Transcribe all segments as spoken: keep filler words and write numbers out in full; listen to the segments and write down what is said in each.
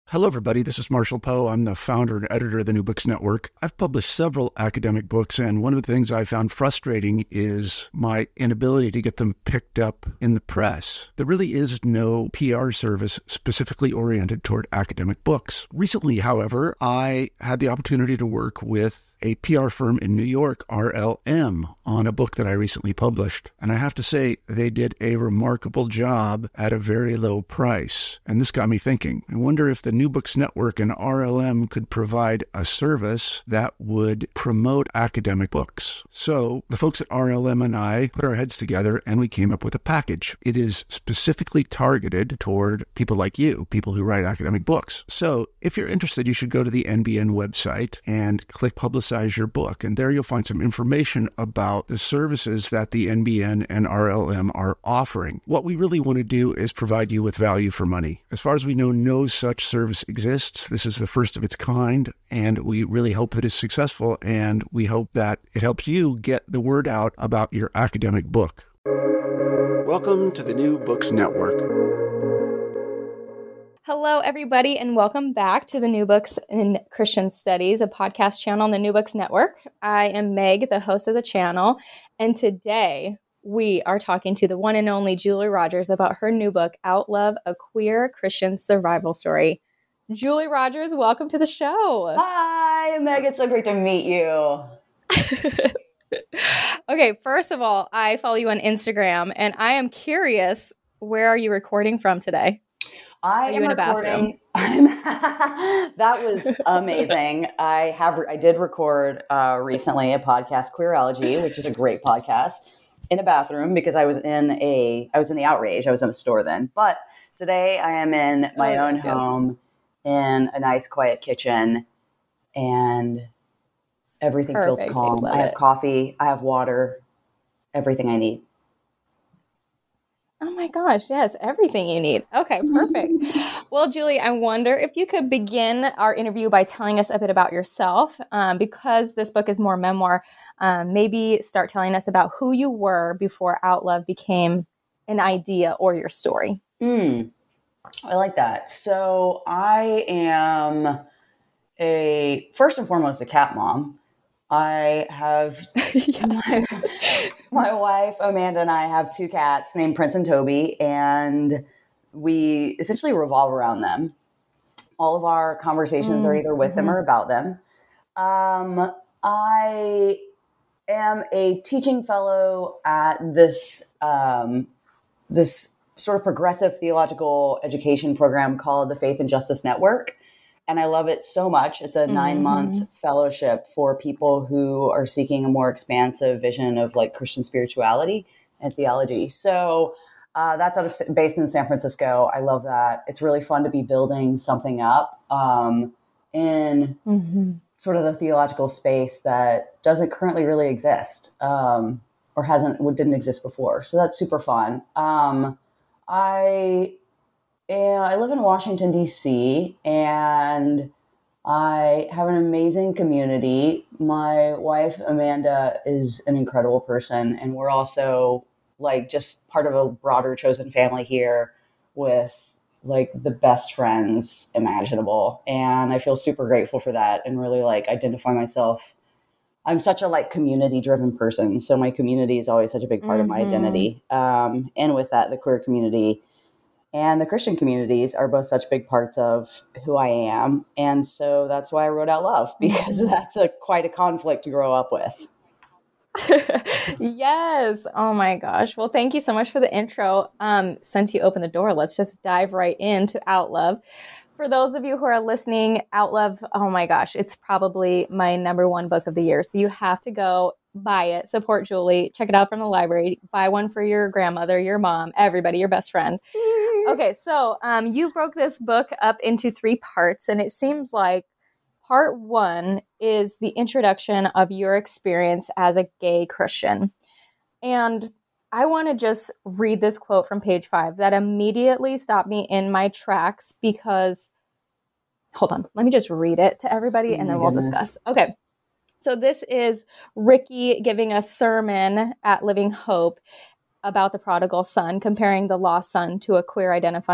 Hello, everybody. This is Marshall Poe. I'm the founder and editor of the New Books Network. I've published several academic books, and one of the things I found frustrating is my inability to get them picked up in the press. There really is no P R service specifically oriented toward academic books. Recently, however, I had the opportunity to work with a P R firm in New York, R L M, on a book that I recently published. And I have to say, they did a remarkable job at a very low price. And this got me thinking. I wonder if the New Books Network and R L M could provide a service that would promote academic books. So the folks at R L M and I put our heads together and we came up with a package. It is specifically targeted toward people like you, people who write academic books. So if you're interested, you should go to the N B N website and click Publicize your book. And there you'll find some information about the services that the N B N and R L M are offering. What we really want to do is provide you with value for money. As far as we know, no such service exists. This is the first of its kind, and we really hope that it's successful, and we hope that it helps you get the word out about your academic book. Welcome to the New Books Network. Hello, everybody, and welcome back to the New Books in Christian Studies, a podcast channel on the New Books Network. I am Meg, the host of the channel, and today we are talking to the one and only Julie Rogers about her new book, Outlove, A Queer Christian Survival Story. Julie Rogers, welcome to the show. Hi, Meg. It's so great to meet you. Okay, first of all, I follow you on Instagram, and I am curious, where are you recording from today? I Are you am in a bathroom? That was amazing. I have I did record uh, recently a podcast, Queerology, which is a great podcast, in a bathroom because I was in a I was in the Outrage. I was in the store then, but today I am in my oh, own yes, home in a nice, quiet kitchen, and everything Perfect. feels calm. I, I have it. coffee. I have water. Everything I need. Oh my gosh, yes, everything you need. Okay, perfect. Well, Julie, I wonder if you could begin our interview by telling us a bit about yourself. Um, because this book is more memoir, um, maybe start telling us about who you were before Outlove became an idea or your story. Mm, I like that. So I am a, first and foremost, a cat mom. I have Yes. my, my wife, Amanda, and I have two cats named Prince and Toby, and we essentially revolve around them. All of our conversations mm-hmm. are either with them or about them. Um, I am a teaching fellow at this, um, this sort of progressive theological education program called the Faith and Justice Network. And I love it so much. It's a mm-hmm. nine-month fellowship for people who are seeking a more expansive vision of like Christian spirituality and theology. So uh, that's out of based in San Francisco. I love that. It's really fun to be building something up um, in mm-hmm. sort of the theological space that doesn't currently really exist um, or hasn't didn't exist before. So that's super fun. Um, I. And I live in Washington, D C, and I have an amazing community. My wife, Amanda, is an incredible person, and we're also like just part of a broader chosen family here with like the best friends imaginable. And I feel super grateful for that and really like identify myself. I'm such a like community driven person. So my community is always such a big part mm-hmm. of my identity. Um, and with that, the queer community and the Christian communities are both such big parts of who I am. And so that's why I wrote Outlove, because that's a quite a conflict to grow up with. Yes. Oh my gosh. Well, thank you so much for the intro. Um, since you opened the door, let's just dive right into Outlove. For those of you who are listening, Outlove, oh my gosh, it's probably my number one book of the year. So you have to go buy it, support Julie, check it out from the library, buy one for your grandmother, your mom, everybody, your best friend. Okay, so um, you broke this book up into three parts, and it seems like part one is the introduction of your experience as a gay Christian. And I want to just read this quote from page five that immediately stopped me in my tracks because, hold on, let me just read it to everybody and oh then we'll goodness. discuss. Okay. So this is Ricky giving a sermon at Living Hope about the prodigal son, comparing the lost son to a queer identifying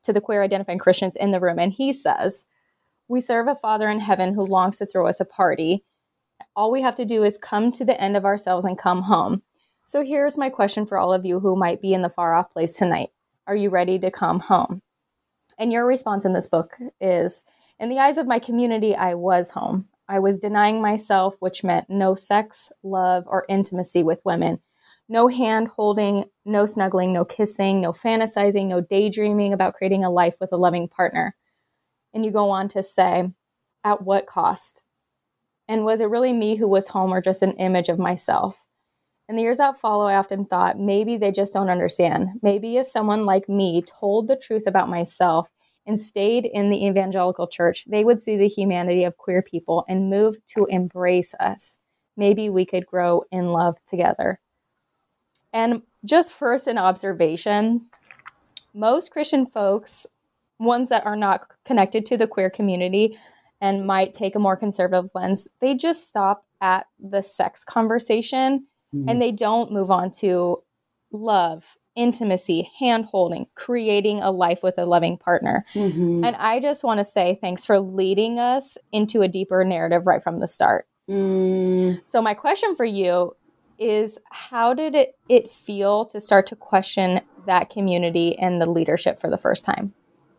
to the queer identifying Christians in the room. And he says, we serve a Father in heaven who longs to throw us a party. All we have to do is come to the end of ourselves and come home. So here's my question for all of you who might be in the far off place tonight. Are you ready to come home? And your response in this book is, in the eyes of my community, I was home. I was denying myself, which meant no sex, love, or intimacy with women. No hand holding, no snuggling, no kissing, no fantasizing, no daydreaming about creating a life with a loving partner. And you go on to say, at what cost? And was it really me who was home or just an image of myself? In the years that follow, I often thought, maybe they just don't understand. Maybe if someone like me told the truth about myself and stayed in the evangelical church, they would see the humanity of queer people and move to embrace us. Maybe we could grow in love together. And just first an observation, most Christian folks, ones that are not connected to the queer community and might take a more conservative lens, they just stop at the sex conversation mm-hmm. and they don't move on to love, intimacy, hand-holding, creating a life with a loving partner. Mm-hmm. And I just want to say thanks for leading us into a deeper narrative right from the start. Mm. So my question for you is, how did it, it feel to start to question that community and the leadership for the first time?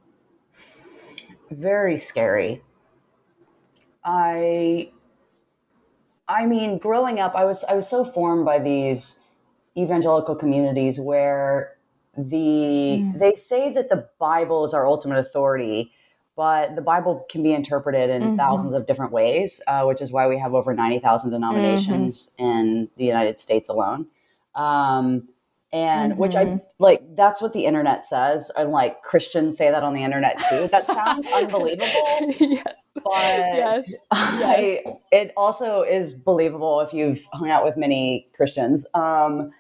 Very scary. I, I mean, growing up, I was I was so formed by these evangelical communities where the mm. they say that the Bible is our ultimate authority, but the Bible can be interpreted in mm-hmm. thousands of different ways, uh, which is why we have over ninety thousand denominations mm-hmm. in the United States alone. Um, and mm-hmm. which I like, that's what the internet says. And like Christians say that on the internet too. That sounds unbelievable. Yes. But yes. I, it also is believable if you've hung out with many Christians. Um,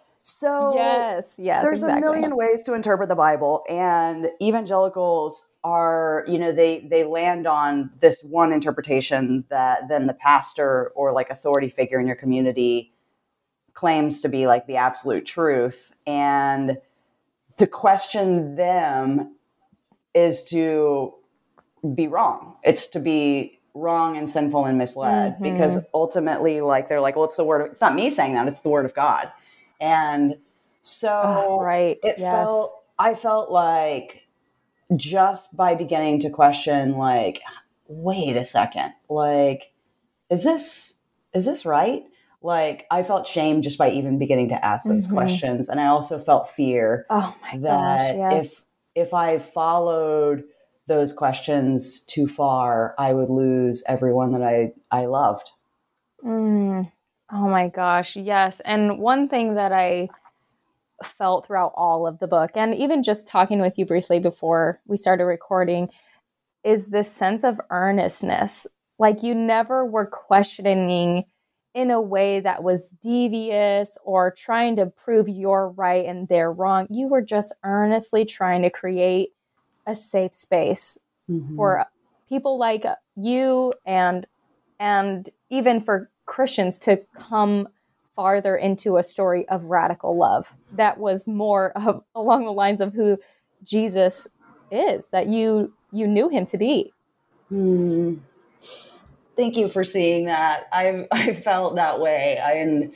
so yes, yes, there's exactly. a million ways to interpret the Bible, and evangelicals are, you know, they, they land on this one interpretation that then the pastor or like authority figure in your community claims to be like the absolute truth. And to question them is to be wrong. It's to be wrong and sinful and misled mm-hmm. because ultimately, like, they're like, well, it's the word of, it's not me saying that, it's the word of God. And so oh, right. it yes. felt, I felt like just by beginning to question, like, wait a second, like, is this, is this right? Like, I felt shame just by even beginning to ask those mm-hmm. questions. And I also felt fear oh my that gosh, yes. if, if I followed those questions too far, I would lose everyone that I, I loved. Mm. Oh my gosh. Yes. And one thing that I felt throughout all of the book, and even just talking with you briefly before we started recording, is this sense of earnestness. Like, you never were questioning in a way that was devious or trying to prove you're right and they're wrong. You were just earnestly trying to create a safe space mm-hmm. for people like you and and even for Christians to come farther into a story of radical love that was more of, along the lines of who Jesus is, that you you knew him to be. Hmm. Thank you for seeing that. I I felt that way. I, and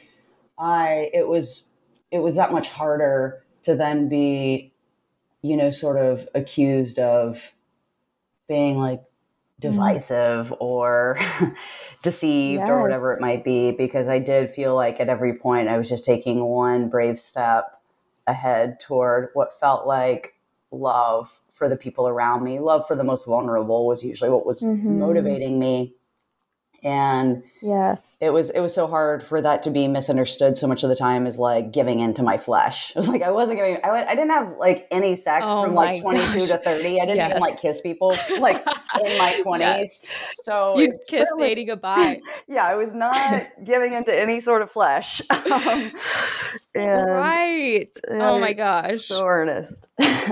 I it was it was that much harder to then be, you know, sort of accused of being like divisive mm. or deceived yes. or whatever it might be, because I did feel like at every point I was just taking one brave step ahead toward what felt like love for the people around me. Love for the most vulnerable was usually what was mm-hmm. motivating me. And yes, it was, it was so hard for that to be misunderstood so much of the time as like giving into my flesh. It was like, I wasn't giving, I, I didn't have like any sex oh from like twenty-two gosh. to thirty. I didn't yes. even like kiss people like in my twenties. Yes. So you kissed Lady goodbye. Yeah. I was not giving into any sort of flesh. Um, and, right. And oh my gosh. So earnest.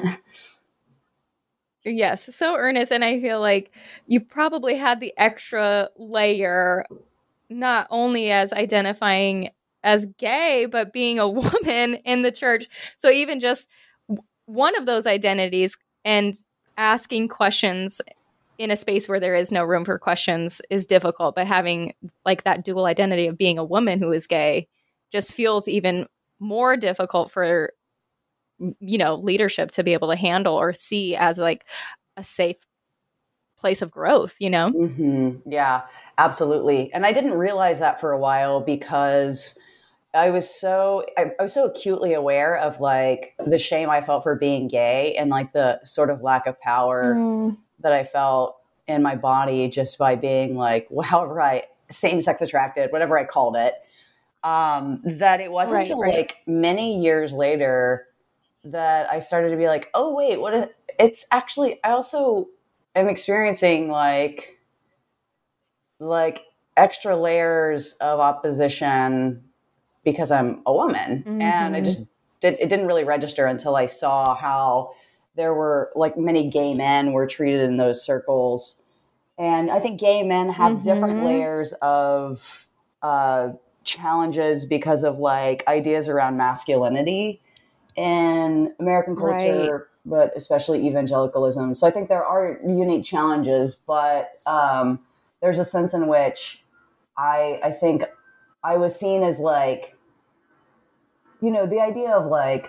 Yes, so earnest. And I feel like you probably had the extra layer, not only as identifying as gay, but being a woman in the church. So even just one of those identities And asking questions in a space where there is no room for questions is difficult, but having like that dual identity of being a woman who is gay just feels even more difficult for, you know, leadership to be able to handle or see as like a safe place of growth, you know? Mm-hmm. Yeah, absolutely. And I didn't realize that for a while because I was so, I, I was so acutely aware of like the shame I felt for being gay and like the sort of lack of power mm. that I felt in my body just by being like, well, however I, same-sex attracted, whatever I called it, um, that it wasn't right, until right. like many years later that I started to be like, oh, wait, what is, it's actually, I also am experiencing like, like extra layers of opposition because I'm a woman. Mm-hmm. And it just did, it didn't really register until I saw how there were like many gay men were treated in those circles. And I think gay men have mm-hmm. different layers of uh, challenges because of like ideas around masculinity in American culture, right. but especially evangelicalism. So I think there are unique challenges, but um, there's a sense in which I, I think I was seen as like, you know, the idea of like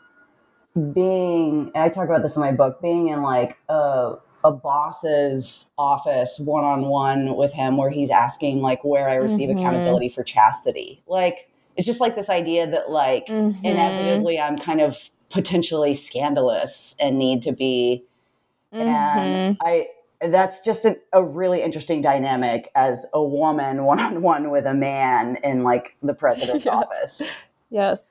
being, and I talk about this in my book, being in like a, a boss's office one-on-one with him where he's asking like where I receive mm-hmm. accountability for chastity. Like, it's just like this idea that like mm-hmm. inevitably I'm kind of potentially scandalous and need to be. Mm-hmm. And I, that's just a, a really interesting dynamic as a woman one-on-one with a man in like the president's yes. office. Yes.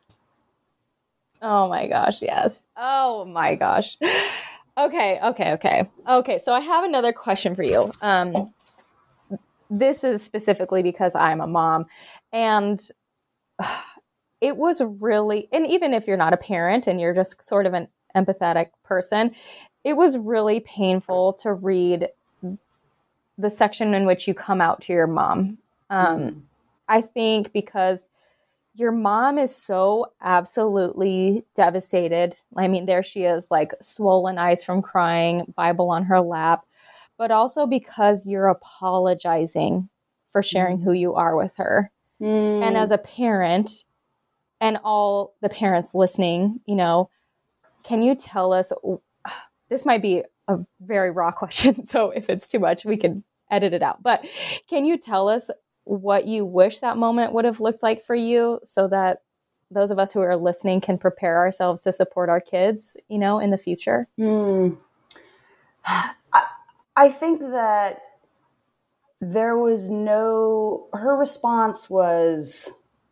Oh my gosh. Yes. Oh my gosh. Okay. Okay. Okay. Okay. So I have another question for you. Um, this is specifically because I'm a mom, and uh, it was really, and even if you're not a parent and you're just sort of an empathetic person, it was really painful to read the section in which you come out to your mom. Um, mm. I think because your mom is so absolutely devastated. I mean, there she is, like swollen eyes from crying, Bible on her lap, but also because you're apologizing for sharing mm. who you are with her. Mm. And as a parent, and all the parents listening, you know, can you tell us, this might be a very raw question, so if it's too much, we can edit it out. But can you tell us what you wish that moment would have looked like for you so that those of us who are listening can prepare ourselves to support our kids, you know, in the future? Hmm. I, I think that there was no, her response was,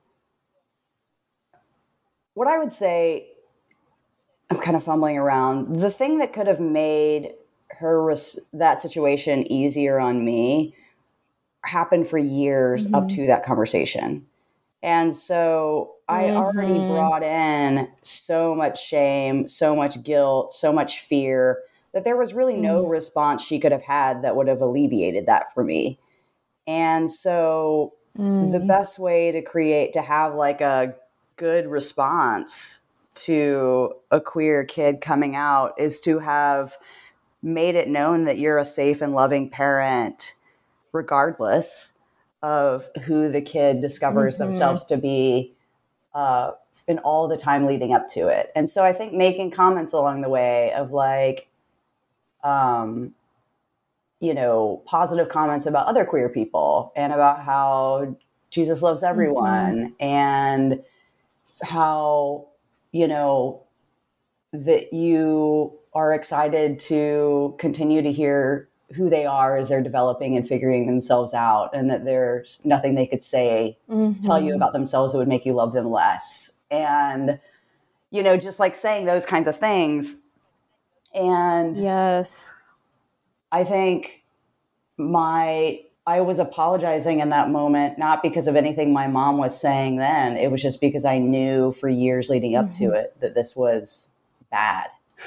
what I would say, I'm kind of fumbling around. The thing that could have made her res- that situation easier on me happened for years mm-hmm. up to that conversation. And so I mm-hmm. already brought in so much shame, so much guilt, so much fear that there was really mm-hmm. no response she could have had that would have alleviated that for me. And so mm-hmm. the best way to create, to have like a good response to a queer kid coming out is to have made it known that you're a safe and loving parent, regardless of who the kid discovers mm-hmm. themselves to be uh, in all the time leading up to it. And so I think making comments along the way of like, um, you know, positive comments about other queer people and about how Jesus loves everyone mm-hmm. and how, you know, that you are excited to continue to hear who they are as they're developing and figuring themselves out, and that there's nothing they could say, mm-hmm. tell you about themselves that would make you love them less. And, you know, just like saying those kinds of things. And yes, I think my, I was apologizing in that moment, not because of anything my mom was saying then. It was just because I knew for years leading up mm-hmm. to it that this was bad.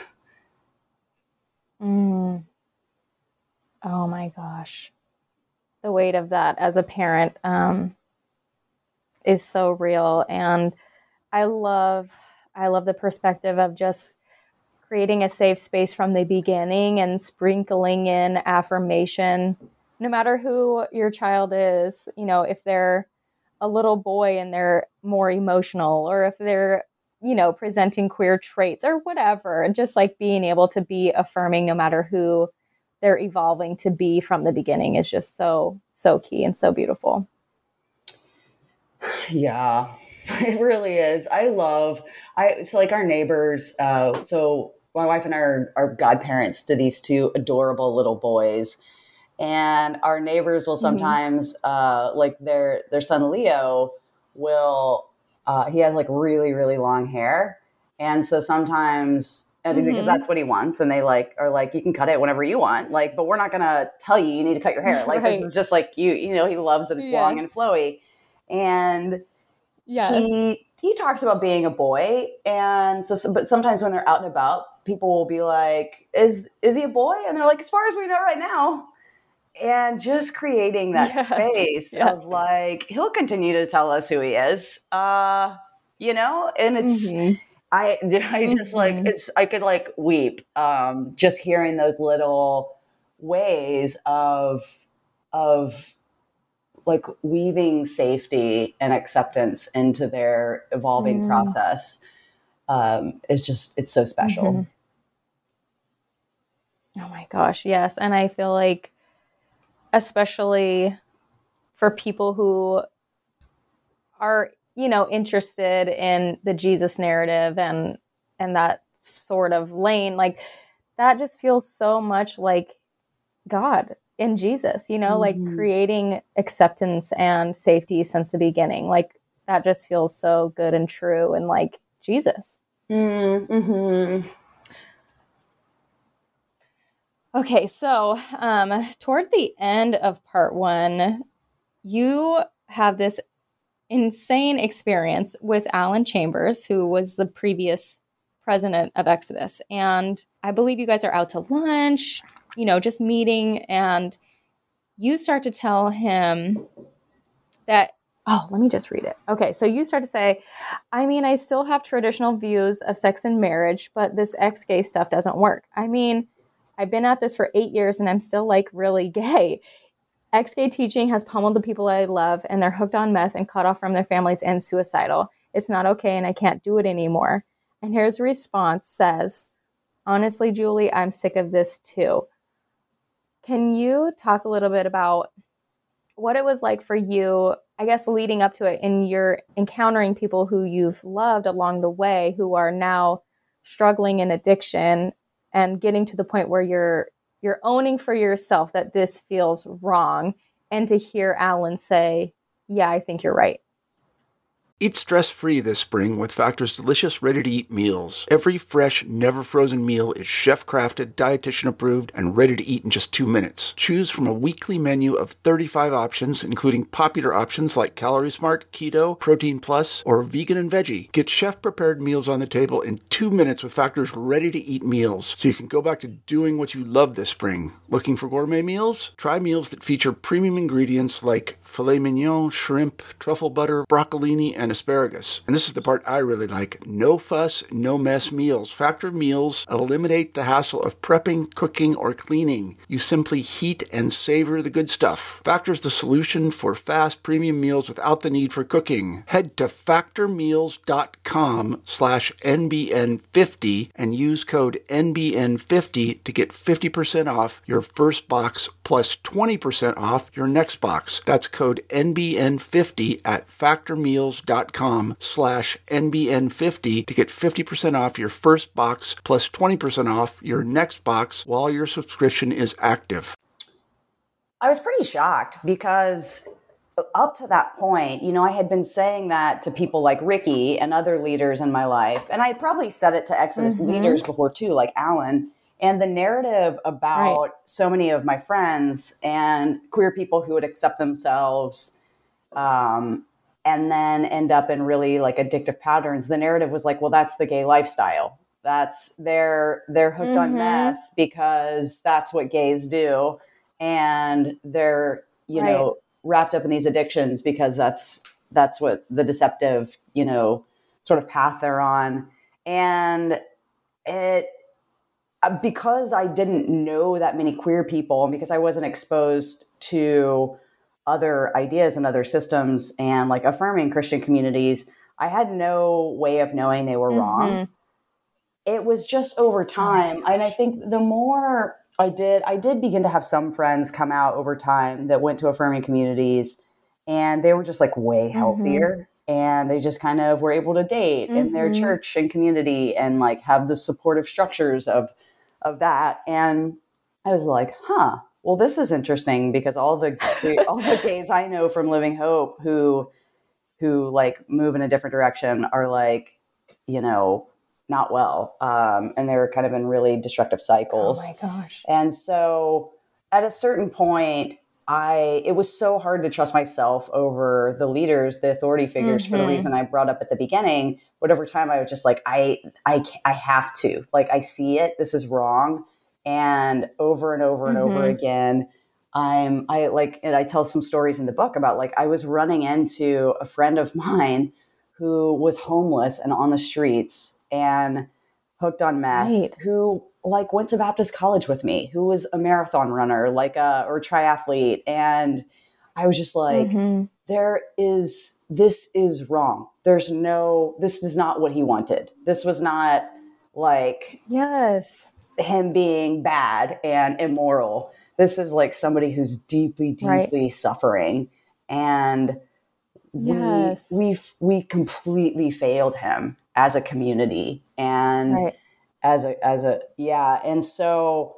Mm. Oh my gosh. The weight of that as a parent um, is so real. And I love, I love the perspective of just creating a safe space from the beginning and sprinkling in affirmation, no matter who your child is, you know, if they're a little boy and they're more emotional, or if they're, you know, presenting queer traits or whatever, and just like being able to be affirming no matter who they're evolving to be from the beginning is just so, so key and so beautiful. Yeah, it really is. I love, I, so like our neighbors, uh, so my wife and I are, are godparents to these two adorable little boys. And our neighbors will sometimes, mm-hmm. uh, like their, their son Leo will, uh, he has like really, really long hair. And so sometimes, I think mm-hmm. because that's what he wants. And they like, are like, you can cut it whenever you want. Like, but we're not going to tell you, you need to cut your hair. Like, right. This is just like you, you know, he loves that it's yes. long and flowy. And yes. he, he talks about being a boy. And so, so, but sometimes when they're out and about, people will be like, is, is he a boy? And they're like, as far as we know right now. And just creating that yes. space yes. of like, he'll continue to tell us who he is, uh, you know, and it's, mm-hmm. I, I just mm-hmm. like, it's, I could like weep, um, just hearing those little ways of, of like weaving safety and acceptance into their evolving mm. process. Um, it's just, it's so special. Mm-hmm. Oh my gosh. Yes. And I feel like, especially for people who are, you know, interested in the Jesus narrative and and that sort of lane, like that just feels so much like God in Jesus, you know, mm-hmm. like creating acceptance and safety since the beginning. Like that just feels so good and true and like Jesus. Mm-hmm. Okay, so um, toward the end of part one, you have this insane experience with Alan Chambers, who was the previous president of Exodus. And I believe you guys are out to lunch, you know, just meeting, and you start to tell him that, oh, let me just read it. Okay, so you start to say, I mean, I still have traditional views of sex and marriage, but this ex-gay stuff doesn't work. I mean, I've been at this for eight years and I'm still like really gay. Ex-gay teaching has pummeled the people I love and they're hooked on meth and cut off from their families and suicidal. It's not okay and I can't do it anymore. And his response says, honestly, Julie, I'm sick of this too. Can you talk a little bit about what it was like for you, I guess, leading up to it, and you're encountering people who you've loved along the way who are now struggling in addiction and getting to the point where you're you're owning for yourself that this feels wrong, and to hear Alan say, yeah, I think you're right. Eat stress-free this spring with Factor's delicious, ready-to-eat meals. Every fresh, never-frozen meal is chef-crafted, dietitian-approved, and ready to eat in just two minutes. Choose from a weekly menu of thirty-five options, including popular options like Calorie Smart, Keto, Protein Plus, or Vegan and Veggie. Get chef-prepared meals on the table in two minutes with Factor's ready-to-eat meals, so you can go back to doing what you love this spring. Looking for gourmet meals? Try meals that feature premium ingredients like filet mignon, shrimp, truffle butter, broccolini, and asparagus. And this is the part I really like. No fuss, no mess meals. Factor meals eliminate the hassle of prepping, cooking, or cleaning. You simply heat and savor the good stuff. Factor's the solution for fast premium meals without the need for cooking. Head to factormeals.com slash NBN50 and use code N B N fifty to get fifty percent off your first box plus twenty percent off your next box. That's code N B N fifty at factormeals.com slash N B N fifty to get fifty percent off your first box plus twenty percent off your next box while your subscription is active. I was pretty shocked because up to that point, you know, I had been saying that to people like Ricky and other leaders in my life. And I probably said it to Exodus mm-hmm. leaders before too, like Alan. And the narrative about right. so many of my friends and queer people who would accept themselves um, and then end up in really like addictive patterns. The narrative was like, well, that's the gay lifestyle. That's they're, they're hooked mm-hmm. on meth because that's what gays do. And they're, you right. know, wrapped up in these addictions because that's, that's what the deceptive, you know, sort of path they're on. And it, because I didn't know that many queer people, and because I wasn't exposed to other ideas and other systems and like affirming Christian communities, I had no way of knowing they were mm-hmm. wrong. It was just over time. And I think the more I did, I did begin to have some friends come out over time that went to affirming communities, and they were just like way healthier. Mm-hmm. And they just kind of were able to date mm-hmm. in their church and community and like have the supportive structures of, of that. And I was like, huh, well, this is interesting, because all the, all the gays I know from Living Hope who, who like move in a different direction are like, you know, not well. Um, and they're kind of in really destructive cycles. Oh my gosh. And so at a certain point, I, it was so hard to trust myself over the leaders, the authority figures, mm-hmm. for the reason I brought up at the beginning. But over time, I was just like, I, I, I have to, like, I see it, this is wrong. And over and over and mm-hmm. over again, I'm, I like, and I tell some stories in the book about like, I was running into a friend of mine who was homeless and on the streets and hooked on meth, right. who like went to Baptist college with me, who was a marathon runner, like a, or triathlete. And I was just like, mm-hmm. there is, this is wrong. There's no, this is not what he wanted. This was not like, yes, him being bad and immoral. This is like somebody who's deeply, deeply right. suffering. And yes. we, we, we completely failed him as a community. And right. As a, as a, yeah. And so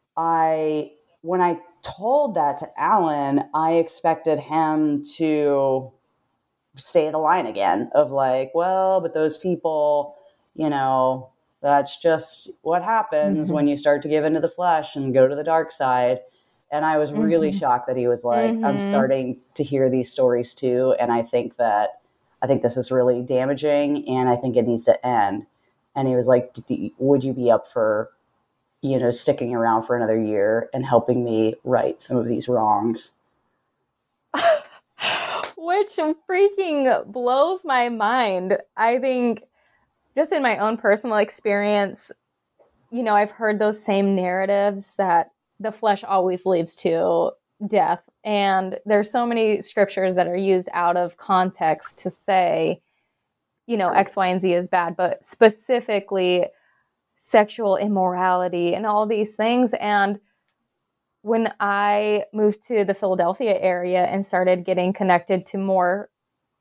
I, when I told that to Alan, I expected him to say the line again of like, well, but those people, you know, that's just what happens mm-hmm. when you start to give into the flesh and go to the dark side. And I was really mm-hmm. shocked that he was like, mm-hmm. I'm starting to hear these stories too. And I think that, I think this is really damaging, and I think it needs to end. And he was like, would you be up for, you know, sticking around for another year and helping me right some of these wrongs? Which freaking blows my mind. I think just in my own personal experience, you know, I've heard those same narratives that the flesh always leads to death. And there's so many scriptures that are used out of context to say, you know, X, Y, and Z is bad, but specifically sexual immorality and all these things. And when I moved to the Philadelphia area and started getting connected to more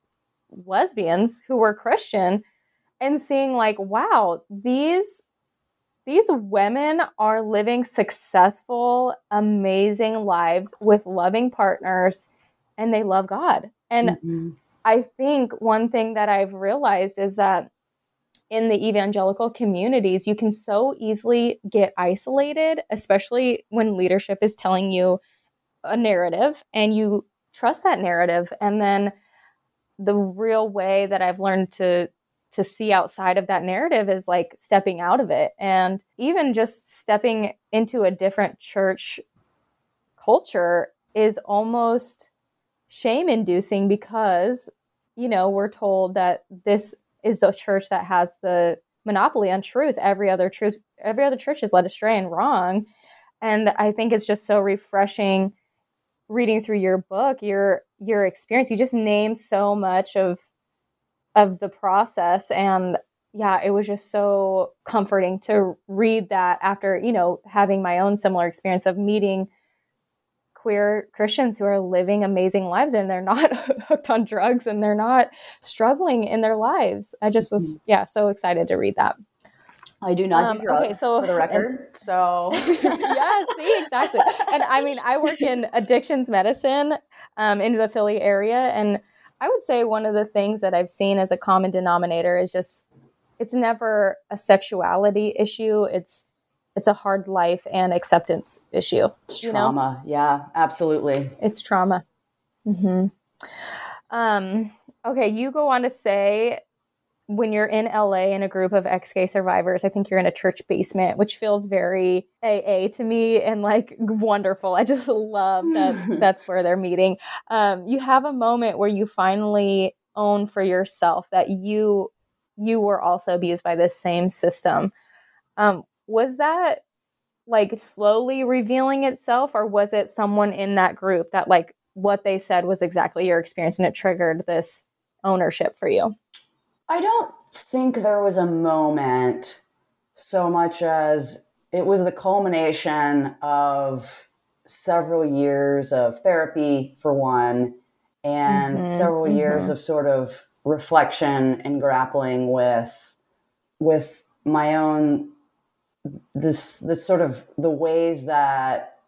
lesbians who were Christian and seeing like, wow, these, these women are living successful, amazing lives with loving partners, and they love God. And mm-hmm. I think one thing that I've realized is that in the evangelical communities, you can so easily get isolated, especially when leadership is telling you a narrative and you trust that narrative. And then the real way that I've learned to to see outside of that narrative is like stepping out of it, and even just stepping into a different church culture is almost shame-inducing, because, you know, we're told that this is a church that has the monopoly on truth. Every other truth, every other church is led astray and wrong. And I think it's just so refreshing reading through your book, your your experience. You just name so much of of the process. And yeah, it was just so comforting to read that after, you know, having my own similar experience of meeting queer Christians who are living amazing lives, and they're not hooked on drugs and they're not struggling in their lives. I just was, yeah, so excited to read that. I do not um, do drugs, okay, so, for the record. And, so yeah, see, exactly. And I mean, I work in addictions medicine um, in the Philly area. And I would say one of the things that I've seen as a common denominator is just, it's never a sexuality issue. It's It's a hard life and acceptance issue. It's trauma. Know? Yeah, absolutely. It's trauma. Mm-hmm. Um, okay, you go on to say when you're in L A in a group of ex-gay survivors, I think you're in a church basement, which feels very A A to me and like wonderful. I just love that that's where they're meeting. Um, you have a moment where you finally own for yourself that you you were also abused by this same system. Um, Was that like slowly revealing itself, or was it someone in that group that like what they said was exactly your experience and it triggered this ownership for you? I don't think there was a moment so much as it was the culmination of several years of therapy, for one, and mm-hmm, several mm-hmm. years of sort of reflection and grappling with with my own this this sort of the ways that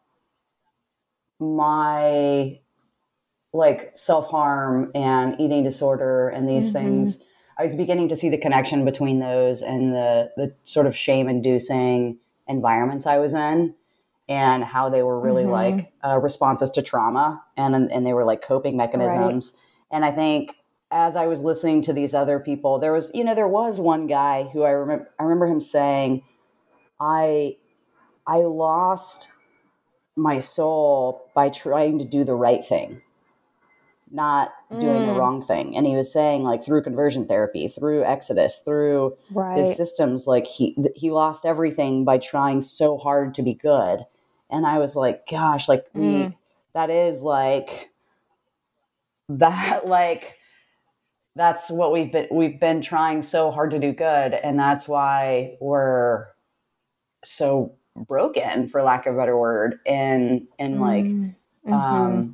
my like self-harm and eating disorder and these mm-hmm. things, I was beginning to see the connection between those and the the sort of shame-inducing environments I was in, and how they were really mm-hmm. like uh, responses to trauma, and and they were like coping mechanisms. Right. And I think as I was listening to these other people, there was, you know, there was one guy who I remember, I remember him saying, I, I lost my soul by trying to do the right thing, not doing mm. the wrong thing. And he was saying, like, through conversion therapy, through Exodus, through right. his systems, like he, he lost everything by trying so hard to be good. And I was like, gosh, like mm. we, that is like that, like, that's what we've been, we've been trying so hard to do good. And that's why we're so broken, for lack of a better word. And, and like, mm-hmm. um,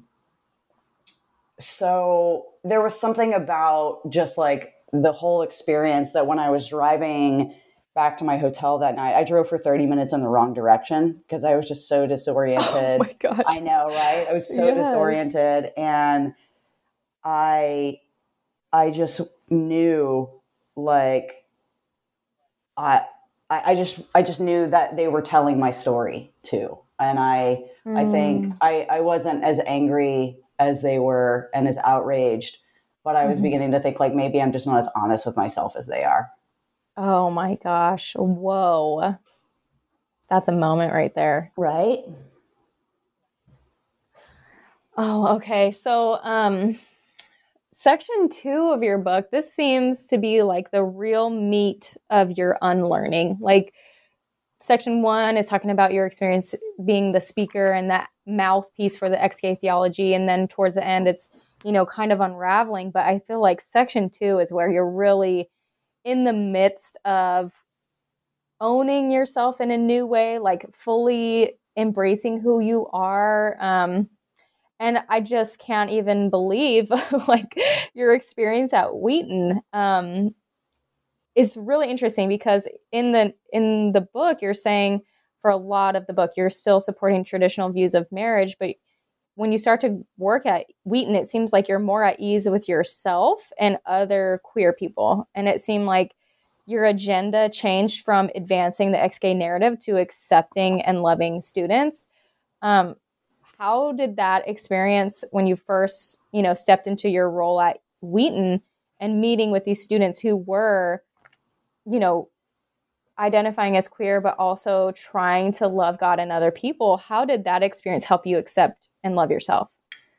so there was something about just like the whole experience that when I was driving back to my hotel that night, I drove for thirty minutes in the wrong direction because I was just so disoriented. Oh my gosh. I know, right? I was so yes. disoriented. And I, I just knew like, I, I just, I just knew that they were telling my story too. And I, mm. I think I, I wasn't as angry as they were and as outraged, but I was mm-hmm. beginning to think like, maybe I'm just not as honest with myself as they are. Oh my gosh. Whoa. That's a moment right there. Right? Oh, okay. So, um, section two of your book, this seems to be like the real meat of your unlearning. Like section one is talking about your experience being the speaker and that mouthpiece for the X K theology. And then towards the end, it's, you know, kind of unraveling. But I feel like section two is where you're really in the midst of owning yourself in a new way, like fully embracing who you are. Um, and I just can't even believe like your experience at Wheaton um, is really interesting because in the in the book, you're saying for a lot of the book, you're still supporting traditional views of marriage. But when you start to work at Wheaton, it seems like you're more at ease with yourself and other queer people. And it seemed like your agenda changed from advancing the X-gay narrative to accepting and loving students. Um, how did that experience when you first, you know, stepped into your role at Wheaton and meeting with these students who were, you know, identifying as queer, but also trying to love God and other people? How did that experience help you accept and love yourself?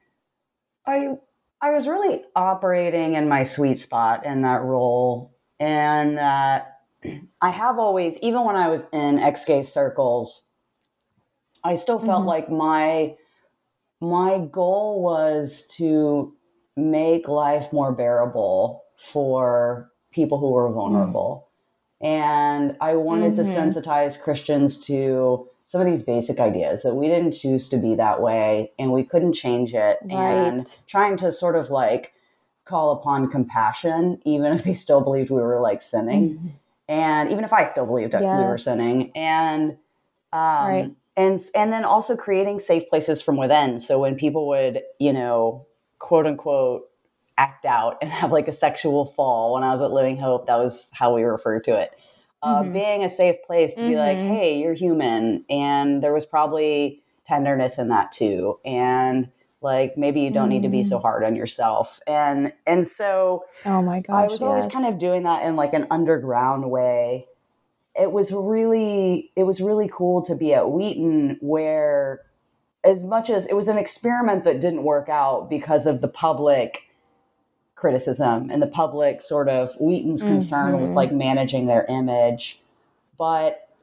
I I was really operating in my sweet spot in that role. And that I have always, even when I was in X-gay circles, I still felt mm-hmm. like my my goal was to make life more bearable for people who were vulnerable. Mm-hmm. And I wanted mm-hmm. to sensitize Christians to some of these basic ideas that we didn't choose to be that way and we couldn't change it. Right. And trying to sort of like call upon compassion, even if they still believed we were like sinning. Mm-hmm. And even if I still believed yes. we were sinning. And, um, right. and, and then also creating safe places from within. So when people would, you know, quote unquote, act out and have like a sexual fall, when I was at Living Hope, that was how we referred to it. Uh, mm-hmm. Being a safe place to mm-hmm. be like, hey, you're human. And there was probably tenderness in that too. And like, maybe you don't mm-hmm. need to be so hard on yourself. And, and so oh my gosh, I was yes. always kind of doing that in like an underground way. It was really, it was really cool to be at Wheaton, where as much as it was an experiment that didn't work out because of the public criticism and the public sort of Wheaton's concern mm-hmm. with like managing their image. But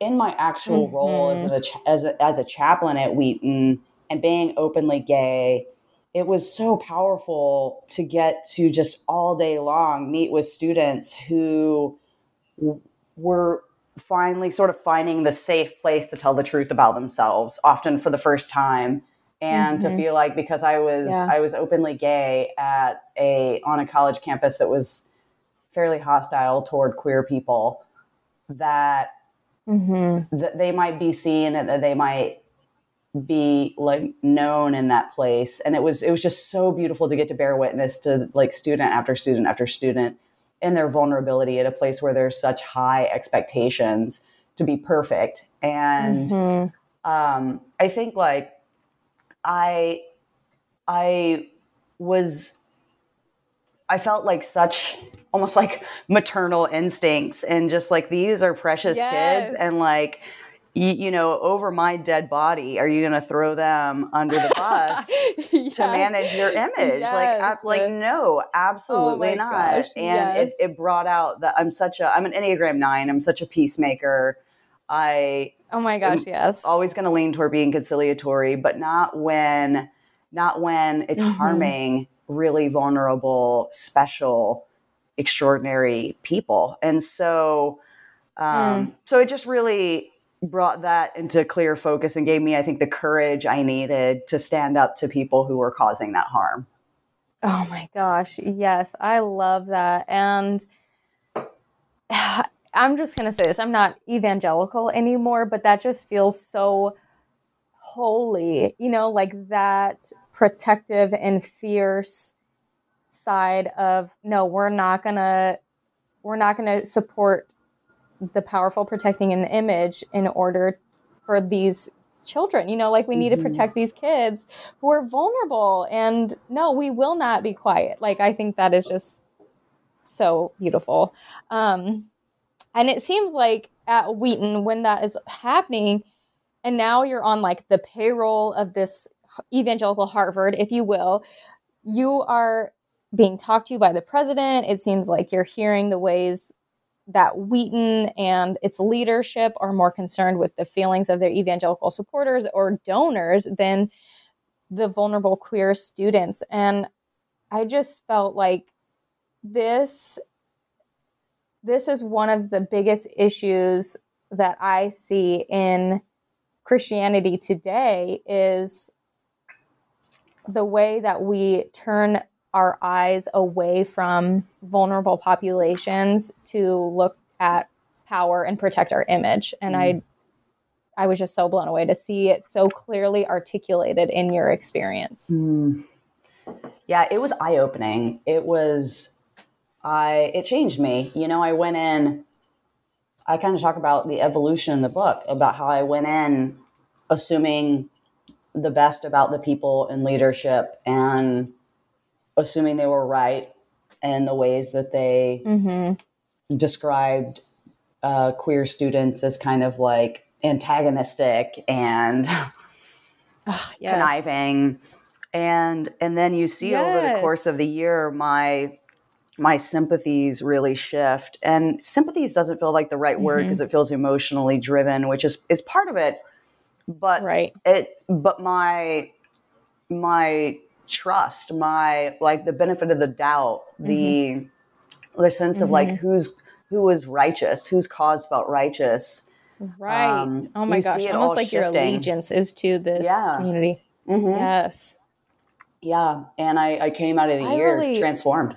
in my actual Mm-hmm. role as a, as a as a chaplain at Wheaton and being openly gay, it was so powerful to get to just all day long meet with students who w- were finally sort of finding the safe place to tell the truth about themselves, often for the first time. And Mm-hmm. to feel like, because I was Yeah. I was openly gay at a on a college campus that was fairly hostile toward queer people, that Mm-hmm. that they might be seen and that they might be like known in that place. And it was it was just so beautiful to get to bear witness to like student after student after student in their vulnerability at a place where there's such high expectations to be perfect. And Mm-hmm. um, I think like I I was I felt like such almost like maternal instincts, and just like, these are precious Yes. kids, and like, you, you know, over my dead body, are you going to throw them under the bus Yes. to manage your image? Yes. Like, ab- like, no, absolutely Oh my not. gosh, And yes. it, it brought out that I'm such a, I'm an Enneagram nine. I'm such a peacemaker. I Oh my gosh, am yes. always going to lean toward being conciliatory, but not when, not when it's Mm-hmm. harming really vulnerable, special, extraordinary people. And so, um, Mm. so it just really brought that into clear focus and gave me, I think, the courage I needed to stand up to people who were causing that harm. Oh my gosh, yes, I love that. And I'm just going to say this, I'm not evangelical anymore, but that just feels so holy, you know, like that protective and fierce side of, no, we're not going to, we're not going to support the powerful protecting an image in order for these children, you know, like we need Mm-hmm. to protect these kids who are vulnerable, and no, we will not be quiet. Like, I think that is just so beautiful. Um, and it seems like at Wheaton, when that is happening, and now you're on like the payroll of this evangelical Harvard, if you will, you are being talked to by the president. It seems like you're hearing the ways that Wheaton and its leadership are more concerned with the feelings of their evangelical supporters or donors than the vulnerable queer students. And I just felt like this, this is one of the biggest issues that I see in Christianity today, is the way that we turn our eyes away from vulnerable populations to look at power and protect our image. And mm. I I was just so blown away to see it so clearly articulated in your experience. Mm. Yeah, it was eye-opening. It was, I, it changed me. You know, I went in, I kind of talk about the evolution in the book, about how I went in assuming the best about the people in leadership and assuming they were right in the ways that they mm-hmm. described uh, queer students as kind of like antagonistic and oh, yes. conniving. And and then you see yes. over the course of the year, my my sympathies really shift. And sympathies doesn't feel like the right mm-hmm. word because it feels emotionally driven, which is, is part of it. But right. it but my my trust, my like the benefit of the doubt, mm-hmm. the the sense mm-hmm. of like who's who was righteous, whose cause felt righteous. Right. Um, oh my gosh. Almost like shifting. Your allegiance is to this yeah. community. Mm-hmm. Yes. Yeah. And I, I came out of the I year really, transformed.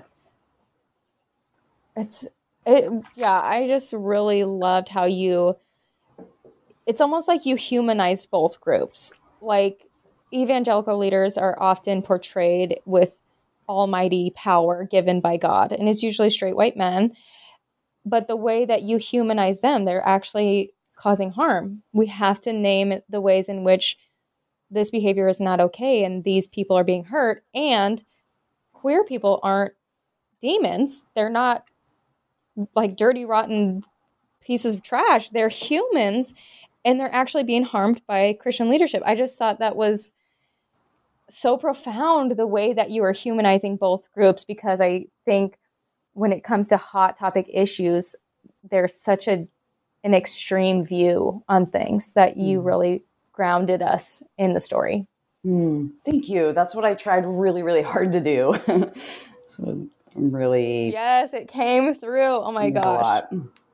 It's it yeah, I just really loved how you it's almost like you humanized both groups. Like, evangelical leaders are often portrayed with almighty power given by God, and it's usually straight white men. But the way that you humanize them, they're actually causing harm. We have to name the ways in which this behavior is not okay, and these people are being hurt. And queer people aren't demons. They're not like dirty, rotten pieces of trash. They're humans. And they're actually being harmed by Christian leadership. I just thought that was so profound, the way that you are humanizing both groups, because I think when it comes to hot topic issues, there's such a an extreme view on things, that you Mm. really grounded us in the story. Mm, thank you. That's what I tried really, really hard to do. So I'm really, Yes, it came through. Oh my means a gosh. lot.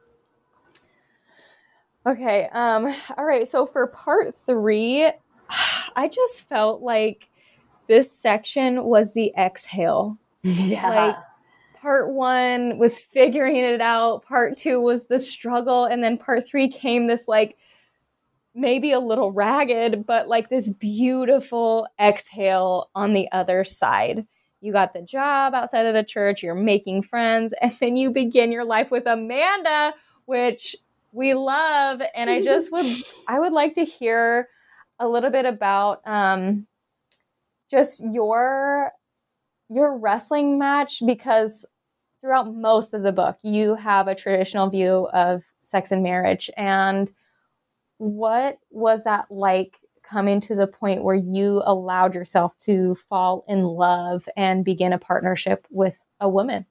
Okay. Um, all right. So for part three, I just felt like this section was the exhale. Yeah. Like part one was figuring it out. Part two was the struggle. And then part three came this like maybe a little ragged, but like this beautiful exhale on the other side. You got the job outside of the church, you're making friends, and then you begin your life with Amanda, which we love. And I just would, I would like to hear a little bit about um, just your, your wrestling match, because throughout most of the book, you have a traditional view of sex and marriage. And what was that like coming to the point where you allowed yourself to fall in love and begin a partnership with a woman?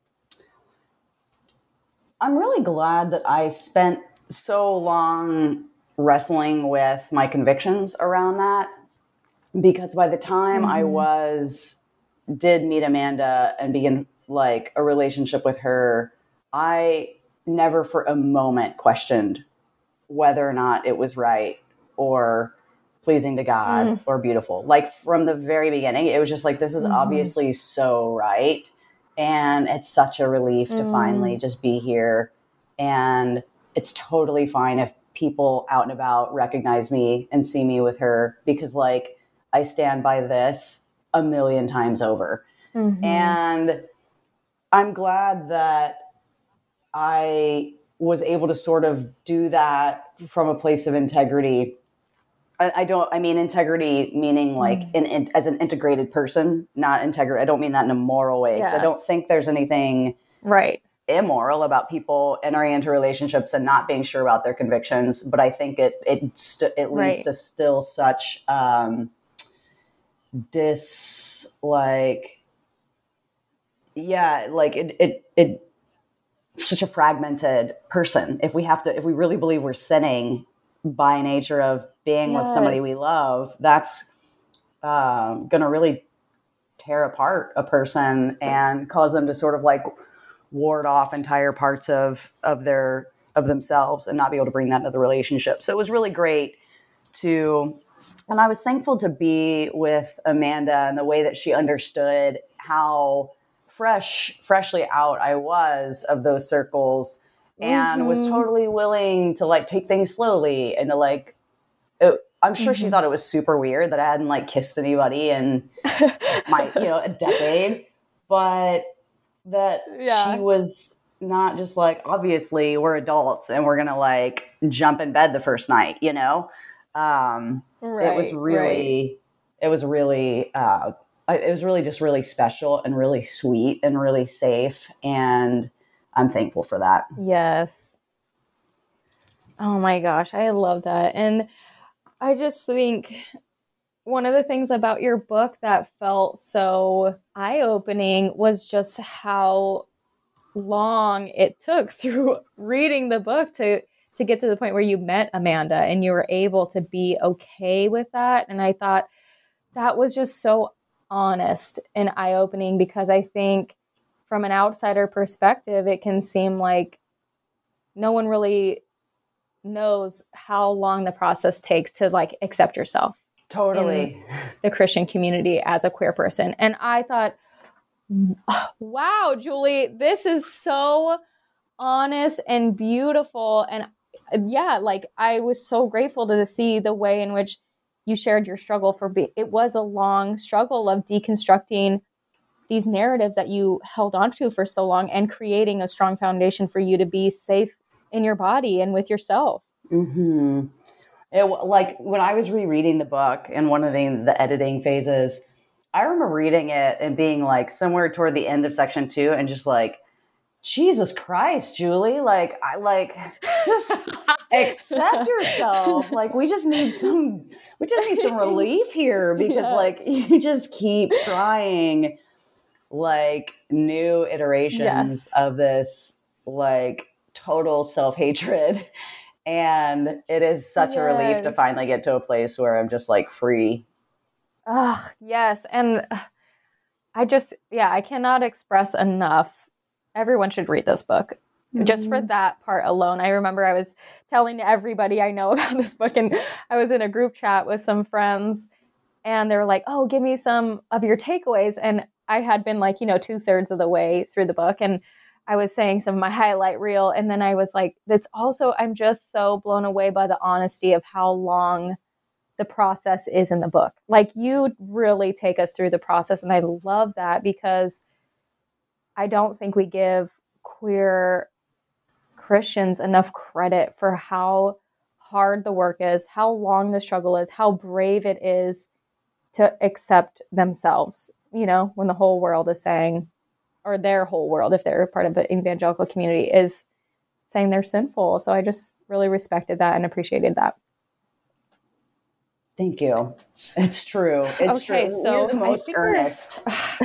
I'm really glad that I spent so long wrestling with my convictions around that, because by the time mm-hmm. I was, did meet Amanda and begin like a relationship with her, I never for a moment questioned whether or not it was right or pleasing to God mm. or beautiful. Like from the very beginning, it was just like, this is mm-hmm. obviously so right. And it's such a relief mm. to finally just be here. And it's totally fine if people out and about recognize me and see me with her, because like I stand by this a million times over. Mm-hmm. And I'm glad that I was able to sort of do that from a place of integrity. I, I don't, I mean, integrity meaning like mm. in, in, as an integrated person, not integrity. I don't mean that in a moral way. Yes. I don't think there's anything right immoral about people entering into relationships and not being sure about their convictions. But I think it, it, st- it leads right. to still such, um, dis like, yeah, like it, it, it, such a fragmented person. If we have to, if we really believe we're sinning by nature of being yes. with somebody we love, that's um, going to really tear apart a person and cause them to sort of like ward off entire parts of, of their, of themselves and not be able to bring that into the relationship. So it was really great to, and I was thankful to be with Amanda and the way that she understood how fresh, freshly out I was of those circles, and mm-hmm. was totally willing to like take things slowly and to like, it, I'm sure mm-hmm. she thought it was super weird that I hadn't like kissed anybody in my, you know, a decade, but that yeah. she was not just like, obviously we're adults and we're going to like jump in bed the first night, you know? Um, right, it was really, right. it was really, uh, it was really just really special and really sweet and really safe. And I'm thankful for that. Yes. Oh my gosh. I love that. And I just think one of the things about your book that felt so eye-opening was just how long it took through reading the book to, to get to the point where you met Amanda and you were able to be okay with that. And I thought that was just so honest and eye-opening, because I think from an outsider perspective, it can seem like no one really knows how long the process takes to like accept yourself. Totally. In the Christian community as a queer person. And I thought, wow, Julie, this is so honest and beautiful. And yeah, like I was so grateful to see the way in which you shared your struggle for be- it was a long struggle of deconstructing these narratives that you held onto for so long and creating a strong foundation for you to be safe in your body and with yourself. Mm-hmm. It, like when I was rereading the book in one of the, the editing phases, I remember reading it and being like somewhere toward the end of section two and just like, Jesus Christ, Julie, like, I like, just accept yourself. Like, we just need some, we just need some relief here, because yes. like, you just keep trying like new iterations yes. of this, like total self-hatred. And it is such yes. a relief to finally get to a place where I'm just like free. Oh, yes. And I just, yeah, I cannot express enough. Everyone should read this book. Mm-hmm. Just for that part alone. I remember I was telling everybody I know about this book, and I was in a group chat with some friends, and they were like, oh, give me some of your takeaways. And I had been like, you know, two thirds of the way through the book, and I was saying some of my highlight reel. And then I was like, that's also, I'm just so blown away by the honesty of how long the process is in the book. Like, you really take us through the process. And I love that, because I don't think we give queer Christians enough credit for how hard the work is, how long the struggle is, how brave it is to accept themselves, you know, when the whole world is saying, or their whole world, if they're part of the evangelical community, is saying they're sinful. So I just really respected that and appreciated that. Thank you. It's true. It's okay, true. So We're the most earnest.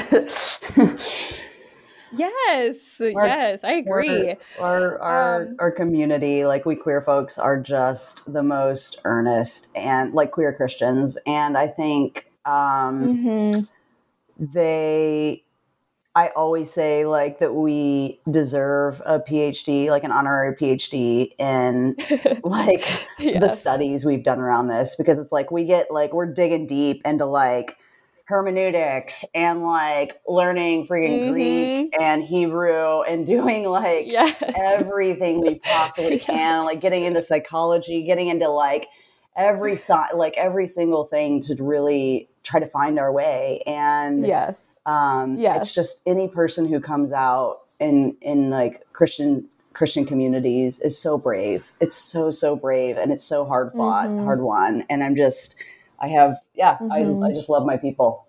Yes, our, yes, I agree. Our our, um, our community, like we queer folks, are just the most earnest, and like queer Christians. And I think um, mm-hmm. they, I always say like that we deserve a PhD, like an honorary PhD in like yes. the studies we've done around this, because it's like we get like we're digging deep into like hermeneutics and like learning freaking mm-hmm. Greek and Hebrew and doing like yes. everything we possibly can, yes. like getting into psychology, getting into like every side, like every single thing to really try to find our way. And yes, um, yes. it's just any person who comes out in in like Christian Christian communities is so brave. It's so so brave, and it's so hard fought, mm-hmm. hard won. And I'm just. I have, yeah, mm-hmm. I, I just love my people.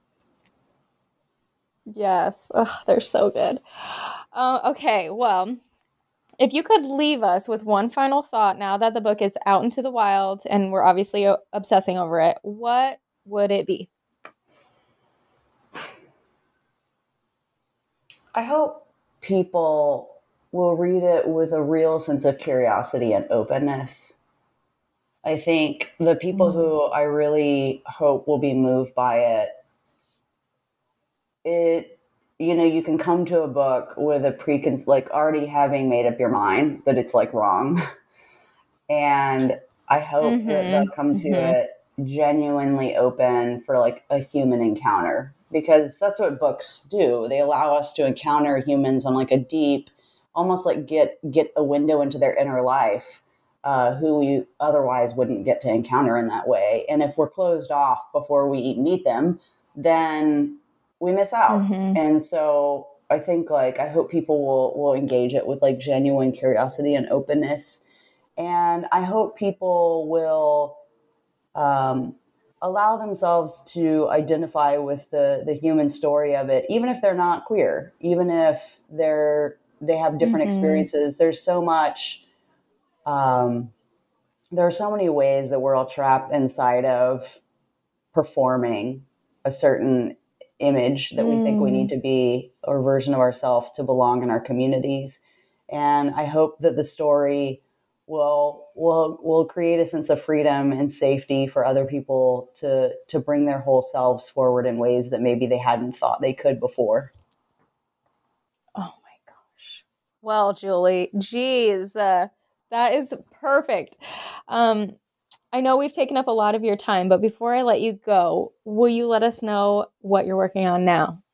Yes. Oh, they're so good. Uh, okay. Well, if you could leave us with one final thought now that the book is out into the wild and we're obviously o- obsessing over it, what would it be? I hope people will read it with a real sense of curiosity and openness. I think the people mm-hmm. who I really hope will be moved by it, it, you know, you can come to a book with a precon, like already having made up your mind that it's like wrong. And I hope mm-hmm. that they'll come to mm-hmm. it genuinely open for like a human encounter, because that's what books do. They allow us to encounter humans on like a deep, almost like get, get a window into their inner life. Uh, who we otherwise wouldn't get to encounter in that way. And if we're closed off before we even meet them, then we miss out. Mm-hmm. And so I think like, I hope people will, will engage it with like genuine curiosity and openness. And I hope people will um, allow themselves to identify with the, the human story of it, even if they're not queer, even if they're, they have different mm-hmm. experiences. There's so much Um, there are so many ways that we're all trapped inside of performing a certain image that we mm. think we need to be, or version of ourselves to belong in our communities. And I hope that the story will, will, will create a sense of freedom and safety for other people to, to bring their whole selves forward in ways that maybe they hadn't thought they could before. Oh my gosh. Well, Julie, geez, uh, that is perfect. Um, I know we've taken up a lot of your time, but before I let you go, will you let us know what you're working on now?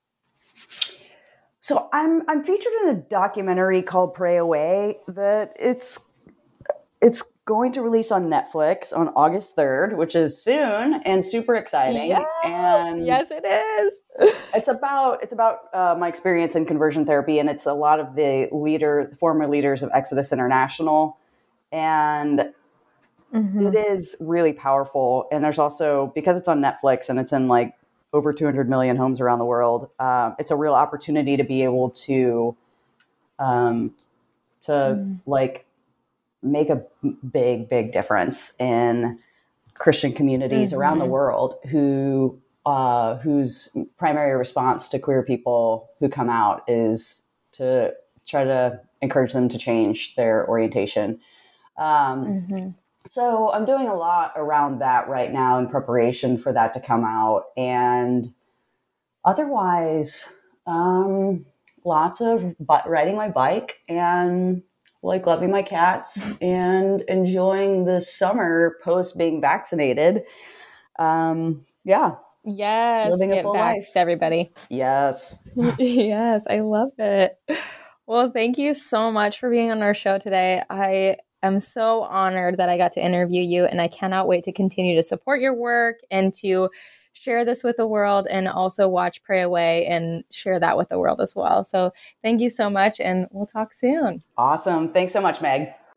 So I'm I'm featured in a documentary called Pray Away that it's it's going to release on Netflix on August third, which is soon and super exciting. Yes, and yes, it is. It's about it's about uh, my experience in conversion therapy, and it's a lot of the leader former leaders of Exodus International. And mm-hmm. it is really powerful. And there's also, because it's on Netflix and it's in like over two hundred million homes around the world, um, it's a real opportunity to be able to, um, to mm. like make a big, big difference in Christian communities mm-hmm. around the world who, uh, whose primary response to queer people who come out is to try to encourage them to change their orientation. Um, mm-hmm. So I'm doing a lot around that right now in preparation for that to come out. And otherwise, um, lots of bu- riding my bike and like loving my cats and enjoying the summer post being vaccinated. Um, yeah. Yes. Living get a full vaxxed, life. everybody. Yes. Yes. I love it. Well, thank you so much for being on our show today. I am so honored that I got to interview you, and I cannot wait to continue to support your work and to share this with the world, and also watch Pray Away and share that with the world as well. So thank you so much, and we'll talk soon. Awesome. Thanks so much, Meg.